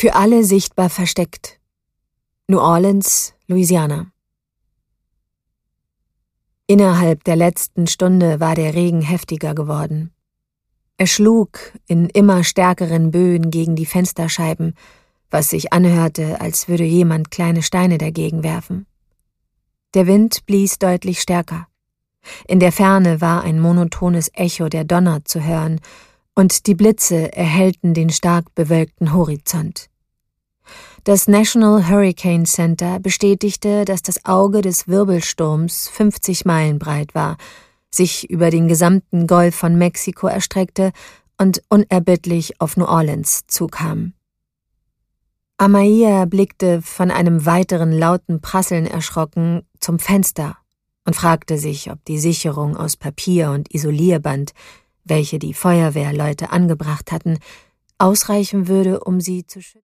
Für alle sichtbar versteckt. New Orleans, Louisiana. Innerhalb der letzten Stunde war der Regen heftiger geworden. Er schlug in immer stärkeren Böen gegen die Fensterscheiben, was sich anhörte, als würde jemand kleine Steine dagegen werfen. Der Wind blies deutlich stärker. In der Ferne war ein monotones Echo der Donner zu hören, und die Blitze erhellten den stark bewölkten Horizont. Das National Hurricane Center bestätigte, dass das Auge des Wirbelsturms 50 Meilen breit war, sich über den gesamten Golf von Mexiko erstreckte und unerbittlich auf New Orleans zukam. Amaya blickte von einem weiteren lauten Prasseln erschrocken zum Fenster und fragte sich, ob die Sicherung aus Papier und Isolierband, welche die Feuerwehrleute angebracht hatten, ausreichen würde, um sie zu schützen.